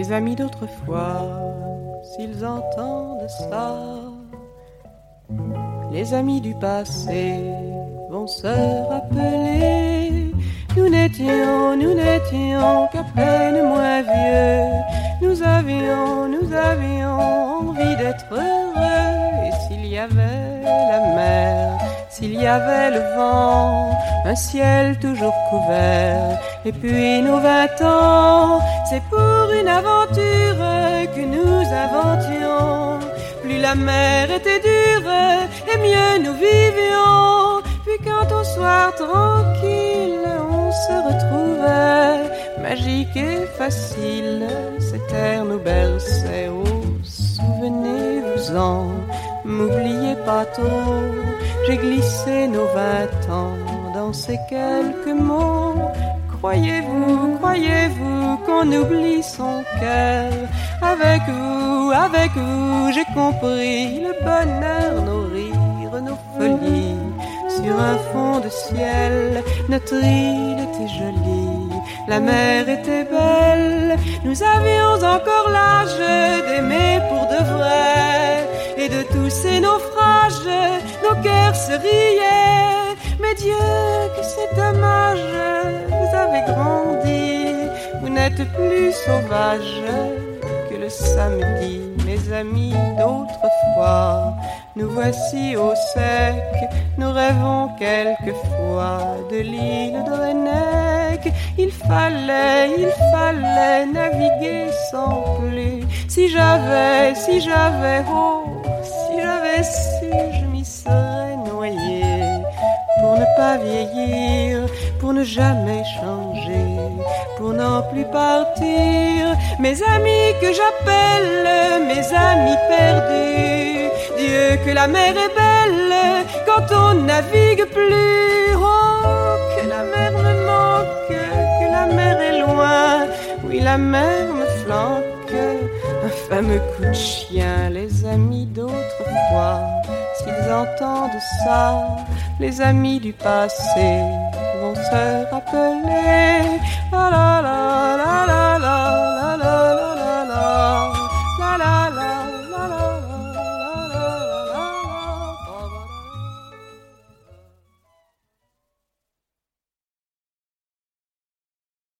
les amis d'autrefois, s'ils entendent ça, les amis du passé vont se rappeler. Nous n'étions qu'à peine moins vieux. Nous avions envie d'être heureux. Et s'il y avait la mer, s'il y avait le vent, un ciel toujours couvert, et puis nos 20 ans, c'est pour une aventure que nous inventions. Plus la mer était dure, et mieux nous vivions. Puis quand au soir tranquille, on se retrouvait, magique et facile, cet air nous berçait. Oh, souvenez-vous-en, m'oubliez pas trop, j'ai glissé nos 20 ans dans ces quelques mots. Croyez-vous qu'on oublie son cœur? Avec vous, j'ai compris le bonheur, nos rires, nos folies. Sur un fond de ciel, notre île était jolie, la mer était belle. Nous avions encore l'âge d'aimer pour de vrai, et de tous ces naufrages, nos cœurs se riaient. Mais Dieu, que c'est dommage, vous avez grandi, vous n'êtes plus sauvages que le samedi. Mes amis d'autrefois, nous voici au sec, nous rêvons quelquefois de l'île de Rennec. Il fallait naviguer sans plus. Si j'avais, oh, si j'avais su, je m'y serais noyé. Pour ne pas vieillir, pour ne jamais changer, pour n'en plus partir. Mes amis que j'appelle mes amis perdus. Dieu, que la mer est belle quand on navigue plus. Oh, que la mer me manque, que la mer est loin. Oui, la mer me flanque, un fameux coup de chien. Les amis d'autrefois, s'ils entendent ça, les amis du passé vont se rappeler. Ah là là.